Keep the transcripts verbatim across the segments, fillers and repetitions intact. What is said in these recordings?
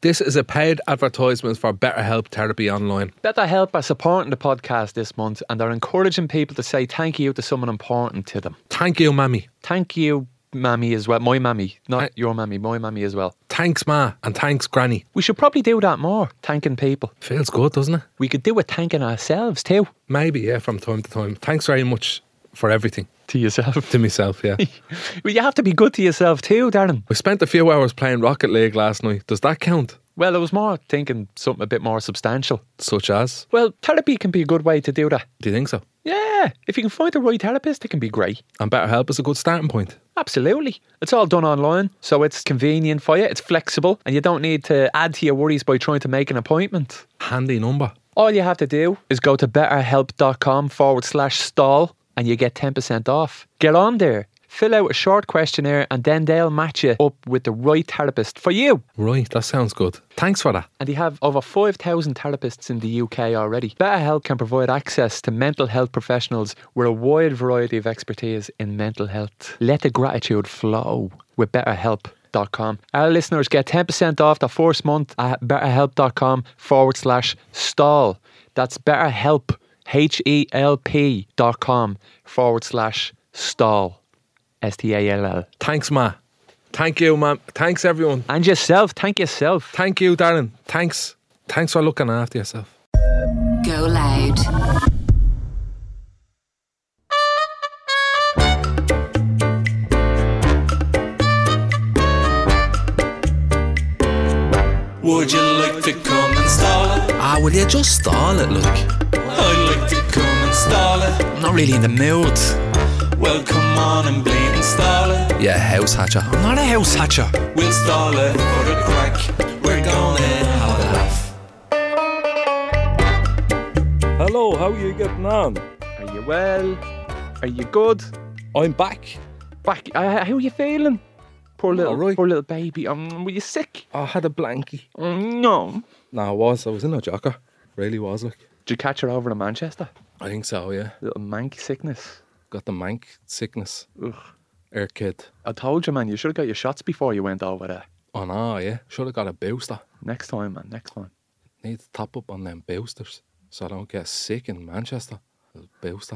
This is a paid advertisement for BetterHelp Therapy Online. BetterHelp are supporting the podcast this month and they're encouraging people to say thank you to someone important to them. Thank you, Mammy. Thank you, Mammy, as well. My Mammy, not Th- your Mammy, my Mammy as well. Thanks, Ma, and thanks, Granny. We should probably do that more, thanking people. Feels good, doesn't it? We could do it thanking ourselves too. Maybe, yeah, from time to time. Thanks very much for everything. To yourself. To myself, yeah. Well, you have to be good to yourself too, Darren. I spent a few hours playing Rocket League last night. Does that count? Well, I was more thinking something a bit more substantial. Such as? Well, therapy can be a good way to do that. Do you think so? Yeah. If you can find the right therapist, it can be great. And BetterHelp is a good starting point. Absolutely. It's all done online, so it's convenient for you, it's flexible, and you don't need to add to your worries by trying to make an appointment. Handy number. All you have to do is go to betterhelp.com forward slash stall and you get ten percent off. Get on there. Fill out a short questionnaire and then they'll match you up with the right therapist for you. Right, that sounds good. Thanks for that. And they have over five thousand therapists in the U K already. BetterHelp can provide access to mental health professionals with a wide variety of expertise in mental health. Let the gratitude flow with BetterHelp. Dot com. Our listeners get ten percent off the first month at betterhelp.com forward slash stall. That's BetterHelp, H-E-L-P dot com forward slash stall. S T A L L. Thanks, Ma. Thank you, Ma. Thanks, everyone. And yourself. Thank yourself. Thank you, Darren. Thanks. Thanks for looking after yourself. Go loud. Would you like to come and stall it? Ah, will you just stall it, look? I'd like to come and stall it. I'm not really in the mood. Well, come on and bleed and stall it. Yeah, house hatcher. I'm not a house hatcher. We'll stall it for the crack. We're gonna have a laugh. Hello, how are you getting on? Are you well? Are you good? I'm back. Back. Uh, how are you feeling? Poor little, All right. poor little baby. Um, were you sick? I had a blankie. Oh, no. No, I was. I was in a jocker. Really was, like. Did you catch her over in Manchester? I think so, yeah. Little mank sickness. Got the mank sickness. Ugh. Air kid. I told you, man, you should have got your shots before you went over there. Oh, no, yeah. Should have got a booster. Next time, man, next time. Need to top up on them boosters so I don't get sick in Manchester. A booster.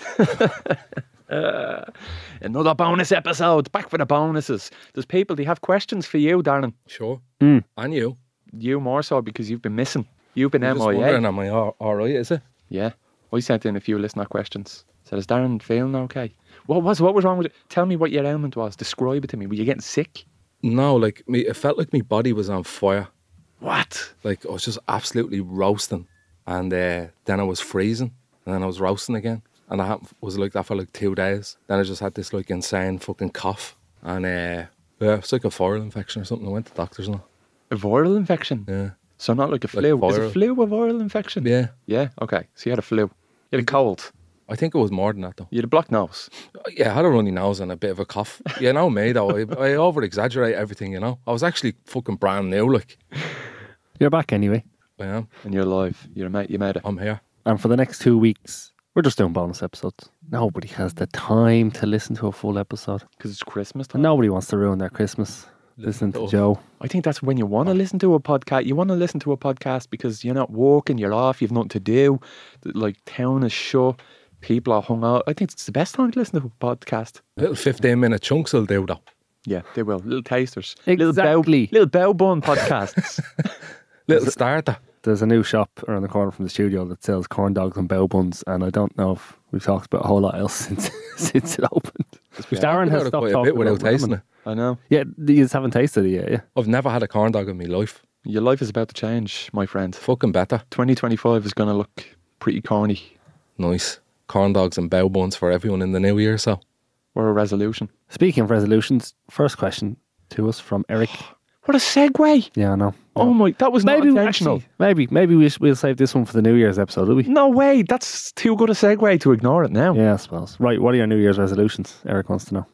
uh, another bonus episode. Back for the bonuses. There's people, they have questions for you, Darren. Sure. Mm. And you. You more so because you've been missing. You've been I'm M just I A. wondering, am I all, all right, is it? Yeah. I sent in a few listener questions. So is Darren feeling okay? What was what was wrong with it? Tell me what your ailment was. Describe it to me. Were you getting sick? No, like, me. It felt like my body was on fire. What? Like, I was just absolutely roasting. And uh, then I was freezing. And then I was roasting again. And I was like that for like two days. Then I just had this like insane fucking cough. And uh, yeah, it's like a viral infection or something. I went to doctors and all. A viral infection? Yeah. So not like a flu. Like Is viral. a flu a viral infection? Yeah. Yeah, okay. So you had a flu. You had a cold. I think it was more than that though. You had a blocked nose. Yeah, I had a runny nose and a bit of a cough. You know me though. I, I over exaggerate everything, you know. I was actually fucking brand new, like. You're back anyway. I am. And you're alive. You're made, you made it. I'm here. And for the next two weeks, we're just doing bonus episodes. Nobody has the time to listen to a full episode. Because it's Christmas time. And nobody wants to ruin their Christmas listening to Oh. Joe. I think that's when you want to listen to a podcast. You want to listen to a podcast because you're not working, you're off, you've nothing to do. Like, town is shut, people are hung out. I think it's the best time to listen to a podcast. Little fifteen minute chunks will do though. Yeah, they will. Little tasters. Exactly. Little bow, little bow bun podcasts. Little starter. There's a new shop around the corner from the studio that sells corn dogs and bow buns, and I don't know if we've talked about a whole lot else since since it opened. Darren has I've stopped quite a talking bit without about tasting ramen. it. I know. Yeah, you just haven't tasted it yet, yeah. I've never had a corn dog in my life. Your life is about to change, my friend. Fucking better. twenty twenty-five is going to look pretty corny. Nice. Corn dogs and bow buns for everyone in the new year, so. Or a resolution. Speaking of resolutions, first question to us from Eric. What a segue. Yeah, I know. Oh my, that was not Maybe intentional. actually, maybe maybe we sh- we'll save this one for the New Year's episode, will we? No way, that's too good a segue to ignore it now. Yeah, I suppose. Right, what are your New Year's resolutions? Eric wants to know.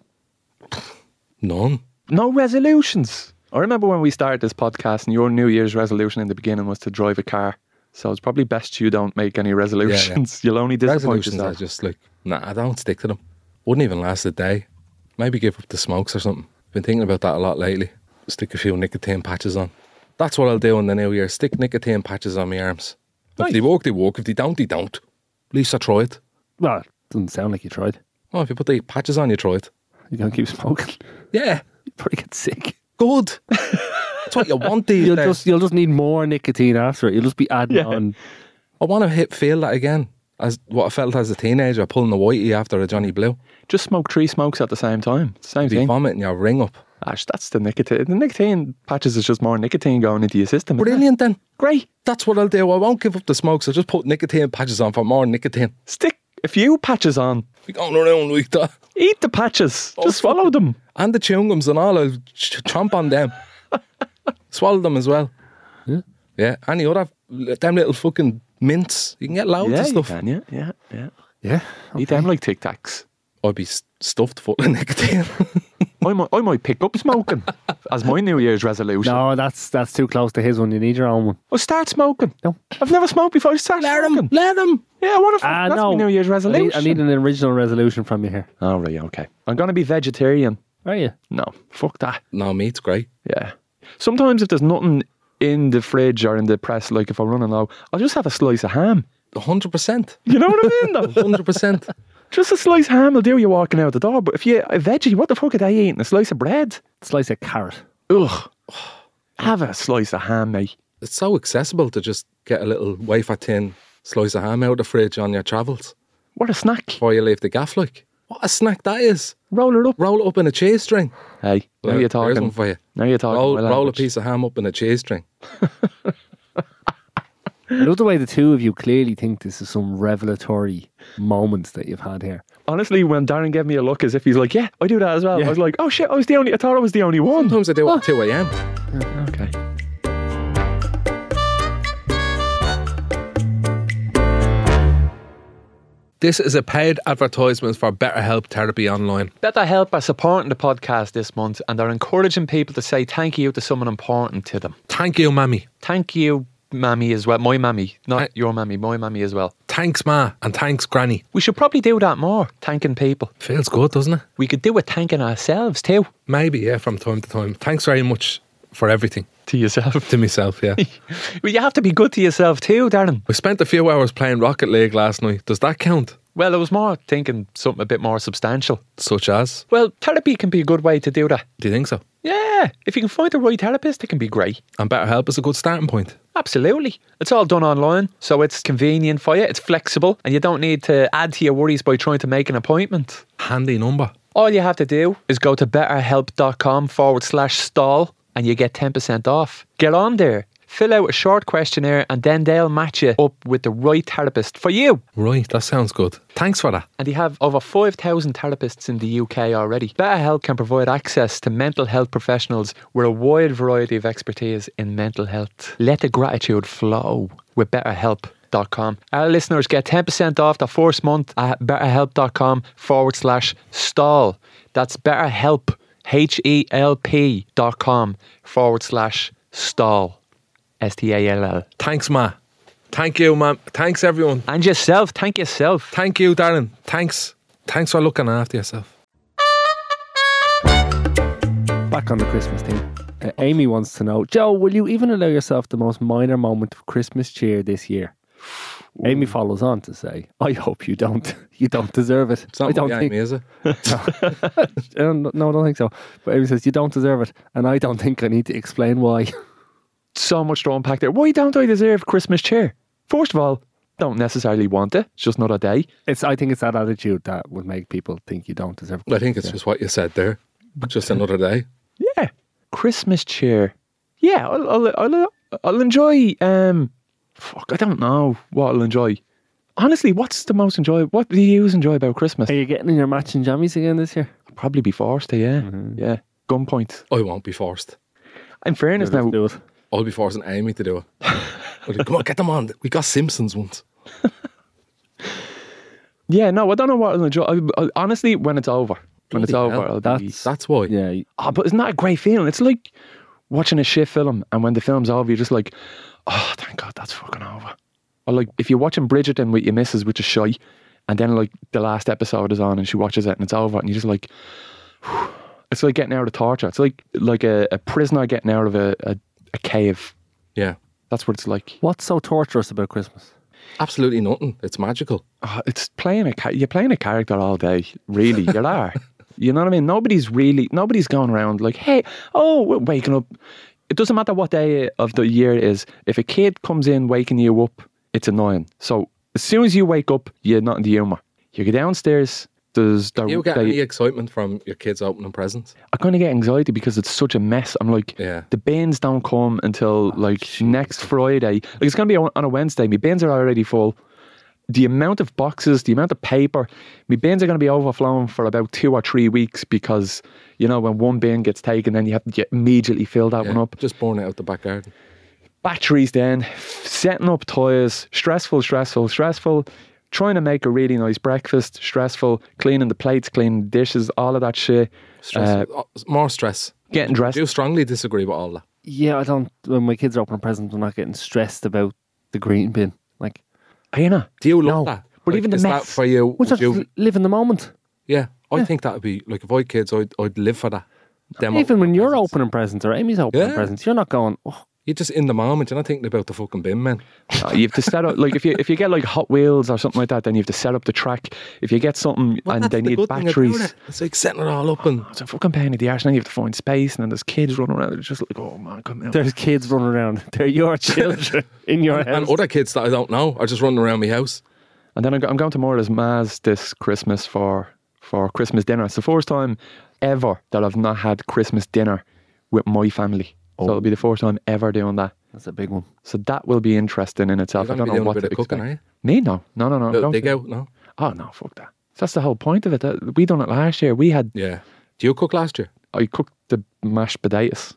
None. No resolutions. I remember when we started this podcast and your New Year's resolution in the beginning was to drive a car. So it's probably best you don't make any resolutions. You'll only disappoint Resolutions yourself. are just like, nah, I don't stick to them. Wouldn't even last a day. Maybe give up the smokes or something. Been thinking about that a lot lately. Stick a few nicotine patches on. That's what I'll do in the new year. Stick nicotine patches on my arms. If Nice. they work, they work. If they don't, they don't. At least I try it. Well, it doesn't sound like you tried. Oh, if you put the patches on, you try it. You're going to keep smoking. Yeah, You probably get sick. good. That's what you want these You'll days. just, you'll just need more nicotine after it. You'll just be adding Yeah. on. I want to hit feel that again. As what I felt as a teenager, pulling the whitey after a Johnny Blue. Just smoke three smokes at the same time. It's the same Be thing. vomiting your ring up. Ash, that's the nicotine. The nicotine patches is just more nicotine going into your system. isn't it? Brilliant then. Great. That's what I'll do. I won't give up the smokes. I'll just put nicotine patches on for more nicotine. Stick a few patches on. Be going around like that. Eat the patches. Oh, Just swallow them. And the chewing gums and all, I'll ch- chomp on them. Swallow them as well. Yeah. Yeah. Any other, them little fucking mints. You can get loads yeah, of you stuff. can, yeah, yeah, yeah. Yeah. Eat them like Tic Tacs. I'd be s- stuffed full of nicotine. I might, I might pick up smoking as my New Year's resolution. No, that's that's too close to his one. You need your own one. I'll start smoking. No. I've never smoked before. I start Let smoking. him. Let him. Yeah, what if Ah, that's no. my New Year's I resolution? need, I need an original resolution from you here. Oh, right, okay. I'm going to be vegetarian. Are you? No, fuck that. No, meat's great. Yeah. Sometimes if there's nothing in the fridge or in the press, like if I'm running low, I'll just have a slice of ham. one hundred percent. You know what I mean, though? one hundred percent. Just a slice of ham will do you walking out the door. But if you're a veggie, what the fuck are they eating? A slice of bread? Slice of carrot. Ugh. Have a slice of ham, mate. It's so accessible to just get a little wafer tin slice of ham out of the fridge on your travels What a snack. before you leave the gaff. Like, what a snack that is. Roll it up. Roll it up in a cheese string. Hey, now Well, you're There's one talking. for you. Now you're talking. Roll, my roll a language. piece of ham up in a cheese string. I love the way the two of you clearly think this is some revelatory moments that you've had here. Honestly, when Darren gave me a look as if he's like, yeah, I do that as well. Yeah. I was like, oh shit, I was the only, I thought I was the only one. Sometimes I do it at two a.m. Okay. This is a paid advertisement for BetterHelp Therapy Online. BetterHelp are supporting the podcast this month and they're encouraging people to say thank you to someone important to them. Thank you, Mammy. Thank you, Mammy, as well. My Mammy, not Thank- your Mammy, my Mammy as well. Thanks, Ma, and thanks, Granny. We should probably do that more, thanking people. Feels good, doesn't it? We could do it thanking ourselves too. Maybe, yeah, from time to time. Thanks very much for everything. To yourself. To myself, yeah. Well, you have to be good to yourself too, Darren. I spent a few hours playing Rocket League last night. Does that count? Well, I was more thinking something a bit more substantial. Such as? Well, therapy can be a good way to do that. Do you think so? Yeah, if you can find the right therapist, it can be great. And BetterHelp is a good starting point. Absolutely. It's all done online, so it's convenient for you, it's flexible, and you don't need to add to your worries by trying to make an appointment. Handy number. All you have to do is go to betterhelp.com forward slash stall and you get ten percent off. Get on there, fill out a short questionnaire, and then they'll match you up with the right therapist for you. Right, that sounds good. Thanks for that. And they have over five thousand therapists in the U K already. BetterHelp can provide access to mental health professionals with a wide variety of expertise in mental health. Let the gratitude flow with BetterHelp dot com. Our listeners get ten percent off the first month at betterhelp.com forward slash stall. That's BetterHelp, H E L P dot com forward slash stall. S T A L L. Thanks, Ma. Thank you, Ma'am. Thanks, everyone. And yourself, thank yourself. Thank you, Darren. Thanks. Thanks for looking after yourself. Back on the Christmas thing. Uh, Amy wants to know, Joe, will you even allow yourself the most minor moment of Christmas cheer this year? Ooh. Amy follows on to say, I hope you don't. You don't deserve it. It's not I don't what think. Amy, is it? I don't- no, I don't think so. But Amy says, you don't deserve it. And I don't think I need to explain why. So much to unpack there. Why don't I deserve Christmas cheer? First of all, don't necessarily want it. It's just another day. It's. I think it's that attitude that would make people think you don't deserve I think it's just what you said there. Just another day. Yeah. Christmas cheer. Yeah, I'll, I'll, I'll, I'll enjoy, um, fuck, I don't know what I'll enjoy. Honestly, what's the most enjoy? What do you enjoy about Christmas? Are you getting in your matching jammies again this year? I'll probably be forced to, yeah. Mm-hmm. Yeah. Gunpoint. I won't be forced. In fairness Let's now, do it. I'll be forcing Amy to do it. I'll be, come on, get them on. We got Simpsons once. yeah, no, I don't know what I'll enjoy. I, I, honestly, when it's over. When it's Bloody over, hell, I'll be... That's That's why. yeah. Oh, but isn't that a great feeling? It's like watching a shit film, and when the film's over, you're just like, oh, thank God that's fucking over. Or like if you're watching Bridgerton with your missus, which is shy, and then like the last episode is on and she watches it and it's over, and you're just like, whew. It's like getting out of torture. It's like like a, a prisoner getting out of a, a, a cave. Yeah. That's what it's like. What's so torturous about Christmas? Absolutely nothing. It's magical. Oh, it's playing a ca- you're playing a character all day. Really, you are. You know what I mean? Nobody's really nobody's going around like, hey, oh, we're waking up. It doesn't matter what day of the year it is. If a kid comes in waking you up, it's annoying. So as soon as you wake up, you're not in the humour. You go downstairs. There's the, You get they, any excitement from your kids opening presents? I kind of get anxiety because it's such a mess. I'm like, Yeah. the bins don't come until like next Friday. Like it's going to be on on a Wednesday. My bins are already full. The amount of boxes, the amount of paper, my bins are going to be overflowing for about two or three weeks because, you know, when one bin gets taken, then you have to get immediately fill that Yeah. one up. Just burn it out the back garden. Batteries then, setting up toys, stressful, stressful, stressful. Trying to make a really nice breakfast, stressful. Cleaning the plates, cleaning the dishes, all of that shit. Stress. Uh, Oh, more stress. getting dressed. Do you strongly disagree with all that? Yeah, I don't. When my kids are opening presents, I'm not getting stressed about the green bin. Like, Are you not? Do you love No. that? But even the is mess. that for you? what's would that? you Live in the moment. yeah, I think that would be like if I had kids, I'd, I'd live for that. Them Even when opening you're presents. opening presents or Amy's opening Yeah. presents, you're not going, oh, You're just in the moment. You're not thinking about the fucking bin, man. Uh, you have to set up, like if you if you get like Hot Wheels or something like that, then you have to set up the track. If you get something Well, and that's they the need good thing about batteries, it. It's like setting it all up and it's a fucking pain in the arse. And then you have to find space, and then there's kids running around. It's just like, oh man, come out. there's kids running around. They're your children in your and house. other kids that I don't know are just running around my house. And then I'm, go- I'm going to Mora's Ma's this Christmas for for Christmas dinner. It's the first time ever that I've not had Christmas dinner with my family. So it'll be the first time ever doing that. That's a big one. So that will be interesting in itself. You're I gonna don't be know doing a what bit to of cooking, expect. are you? Me? No. No, no, no. I'm Little going dig to- out, no? Oh, no, fuck that. That's the whole point of it. That- We done it last year. We had Yeah. Do you cook last year? I cooked the mashed potatoes.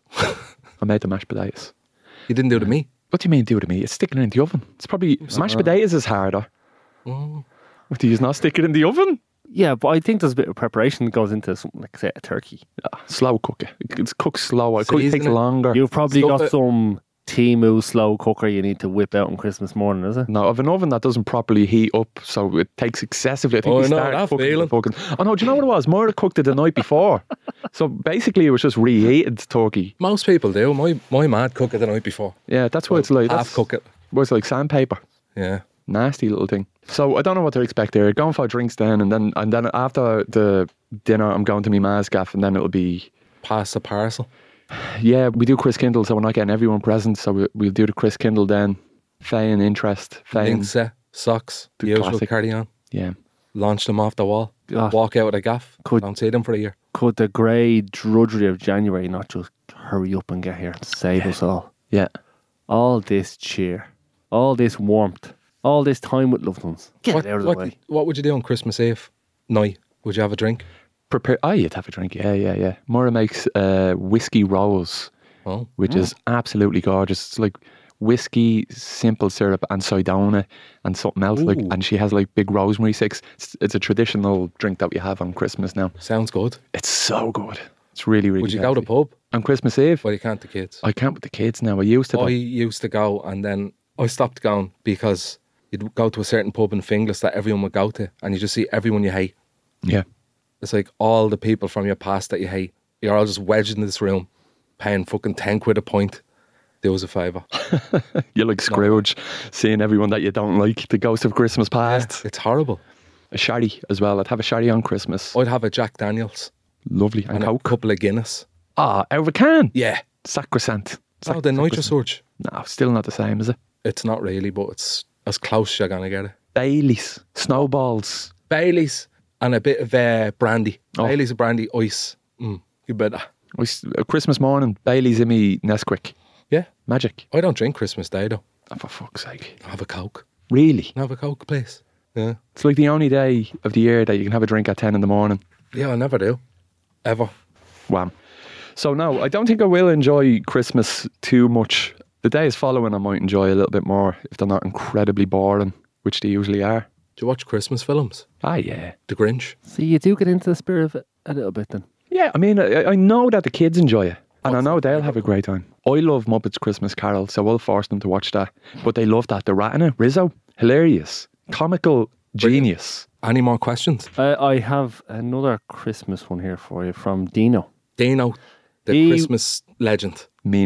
I made the mashed potatoes. You didn't do the meat. What do you mean do to me? It's sticking it in the oven. It's probably mashed potatoes is harder. Oh. What, do you not stick it in the oven? Yeah, but I think there's a bit of preparation that goes into something like, say, a turkey. Ah, slow cook it. It's cooked slower. It could Season take it. longer. You've probably Stuff got it. some Temu slow cooker you need to whip out on Christmas morning, is it? No, of an oven that doesn't properly heat up, so it takes excessively. I think Oh, we I know started that cooking feeling. the fucking. Oh no, do you know what it was? Moira cooked it the night before, so basically it was just reheated turkey. Most people do. My my mad cook it the night before. Yeah, that's what it's like. Half That's cook it. Well, it's like sandpaper. Yeah. Nasty little thing. So I don't know what to expect there. Going for drinks then, and then and then after the dinner, I'm going to my ma's gaff, and then it'll be Pass the parcel. yeah. We do Chris Kindle, so we're not getting everyone presents. So we, we'll do the Chris Kindle then. Feign interest. Feign. Link set, socks, The the usual classic. carry on. Yeah. Launch them off the wall. God. Walk out of the gaff. Could- Don't see them for a year. Could the grey drudgery of January not just hurry up and get here and save us all? Yeah. All this cheer, all this warmth, all this time with loved ones. Get What, it out of what, the way. what would you do on Christmas Eve night? Would you have a drink? Prepare. Oh, you'd have a drink. Yeah, yeah, yeah. Moira makes uh, whiskey rose, Oh. which is absolutely gorgeous. It's like whiskey, simple syrup, and Sidona, and something else. Like, Ooh. and she has like big rosemary sticks. It's, it's a traditional drink that we have on Christmas now. Sounds good. It's so good. It's really, really. Would you go to tasty. pub? on Christmas Eve? Well, you can't the kids. I can't with the kids now. I used to. I though. used to go and then I stopped going because you'd go to a certain pub in Finglas that everyone would go to and you just see everyone you hate. Yeah. It's like all the people from your past that you hate. You're all just wedged in this room paying fucking ten quid a pint. Do us a favour. You're like Scrooge, seeing everyone that you don't like. The ghost of Christmas past. It's horrible. A sherry as well. I'd have a sherry on Christmas. I'd have a Jack Daniels Lovely. And, and a Coke. couple of Guinness. Ah, out of a can. Yeah. Sacrosanct. Oh, the nitro Sacrosanct. surge. No, still not the same, is it? It's not really, but it's as close as you're going to get it. Baileys. Snowballs. Bailey's and a bit of uh, brandy. Oh. Bailey's and brandy, ice. Mm, you better. We s- uh, Christmas morning, Baileys in me Nesquik. Yeah. Magic. I don't drink Christmas Day though. Oh, for fuck's sake. I have a Coke. Really? I have a Coke, please. Yeah. It's like the only day of the year that you can have a drink at ten in the morning. Yeah, I never do. Ever. Wham. So no, I don't think I will enjoy Christmas too much. The days following I might enjoy a little bit more if they're not incredibly boring, which they usually are. Do you watch Christmas films? Ah, yeah. The Grinch. So you do get into the spirit of it a little bit then. Yeah, I mean, I, I know that the kids enjoy it. And I know they'll have a great time. I love Muppets Christmas Carol, so I'll force them to watch that. But they love that. The rat in it, Rizzo, hilarious. Comical genius. Any more questions? Uh, I have another Christmas one here for you from Dino. Dino, the He- Christmas legend. Mino.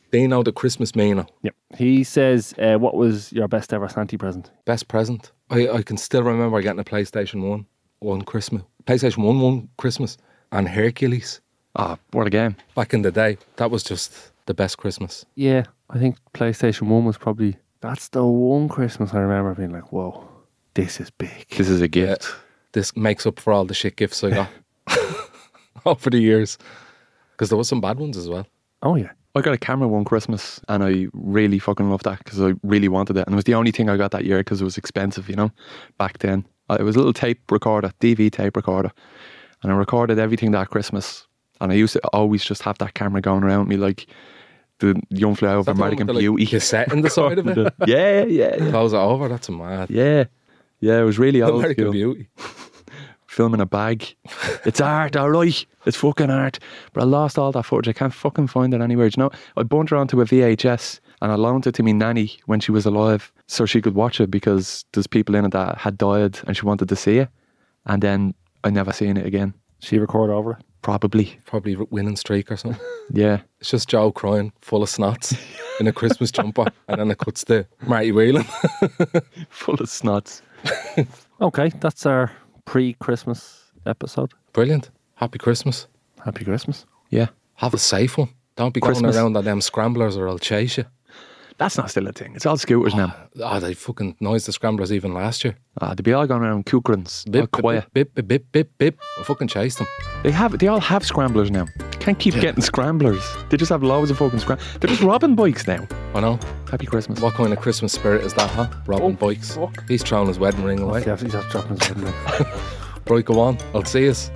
Dino, the Christmas Mino. Yep. He says, uh, what was your best ever Santa present? Best present. I, I can still remember getting a PlayStation one one Christmas. PlayStation one one Christmas. And Hercules. Ah, what a game. Back in the day, that was just the best Christmas. Yeah, I think PlayStation one was probably, that's the one Christmas I remember being like, whoa, this is big. This is a gift. Yeah, this makes up for all the shit gifts I got over the years. Because there was some bad ones as well. Oh, yeah. I got a camera one Christmas and I really fucking loved that because I really wanted it. And it was the only thing I got that year because it was expensive, you know, back then. Uh, It was a little tape recorder, D V tape recorder. And I recorded everything that Christmas. And I used to always just have that camera going around me like the Young Fly Over American Beauty. Like, cassette in the side of it. yeah, yeah, yeah. Close it over, that's mad. Yeah. Yeah, it was really old American school. Beauty. Film in a bag. It's art, all right. It's fucking art. But I lost all that footage. I can't fucking find it anywhere. Do you know, I bumped her onto a V H S and I loaned it to me nanny when she was alive so she could watch it because there's people in it that had died and she wanted to see it. And then I never seen it again. She record over it? Probably. Probably winning streak or something. Yeah. It's just Joe crying, full of snots, in a Christmas jumper, and then it cuts to Marty Whelan. Full of snots. Okay, that's our pre-Christmas episode. Brilliant. Happy Christmas. Happy Christmas. Yeah. Have a safe one. Don't be Christmas. going around on them scramblers or I'll chase you. That's not still a thing. It's all scooters now. Ah, they fucking noised the scramblers even last year. Ah, they be all going around Cukrans. All Bip, quiet. bip, bip, bip, bip, bip. I fucking chased them. They have. They all have scramblers now. Can't keep getting scramblers. They just have loads of fucking scramblers. They're just robbing bikes now. I know. Happy Christmas. What kind of Christmas spirit is that, huh? Robbing Oh, bikes. fuck. He's throwing his wedding ring away. Yeah, he's just dropping his wedding ring. Right, go on. I'll see us.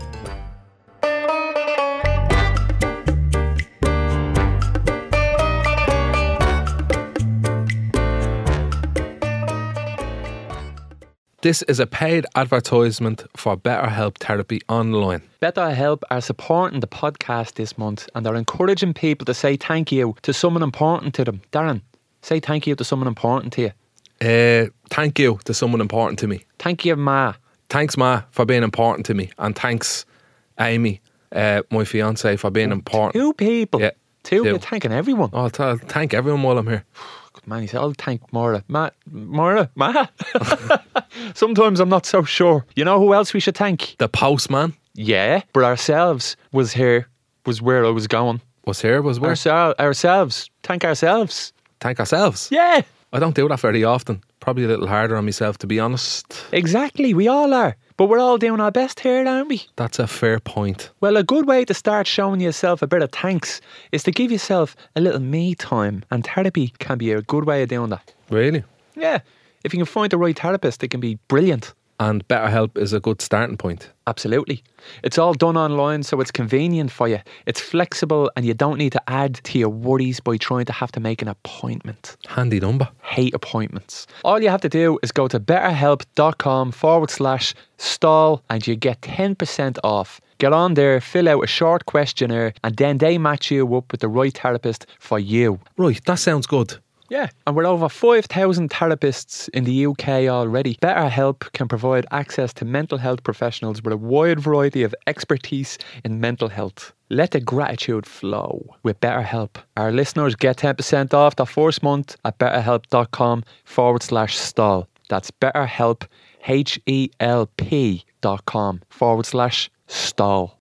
This is a paid advertisement for BetterHelp Therapy Online. BetterHelp are supporting the podcast this month and they're encouraging people to say thank you to someone important to them. Darren, say thank you to someone important to you. Uh, thank you to someone important to me. Thank you, Ma. Thanks, Ma, for being important to me. And thanks, Amy, uh, my fiance, for being important. Two people. Yeah, Two. two. You're thanking everyone. I'll, t- I'll thank everyone while I'm here. Good man, he said, I'll thank Maura. Ma, Maura? Ma? Sometimes I'm not so sure. You know who else we should thank? The postman Yeah, but ourselves was here, was where I was going. was here, was where? Oursel- ourselves. Thank ourselves. Thank ourselves. Yeah, I don't do that very often. Probably a little harder on myself, to be honest. exactly. We all are. But we're all doing our best here, aren't we? That's a fair point. Well, a good way to start showing yourself a bit of thanks is to give yourself a little me time. And therapy can be a good way of doing that. Really? Yeah. If you can find the right therapist, it can be brilliant. And BetterHelp is a good starting point. Absolutely. It's all done online, so it's convenient for you. It's flexible and you don't need to add to your worries by trying to have to make an appointment. Handy number. Hate appointments. All you have to do is go to betterhelp.com forward slash stall and you get ten percent off. Get on there, fill out a short questionnaire, and then they match you up with the right therapist for you. Right, that sounds good. Yeah, and we're over five thousand therapists in the U K already. BetterHelp can provide access to mental health professionals with a wide variety of expertise in mental health. Let the gratitude flow with BetterHelp. Our listeners get ten percent off the first month at betterhelp.com forward slash stall. That's BetterHelp, H E L P dot com forward slash stall.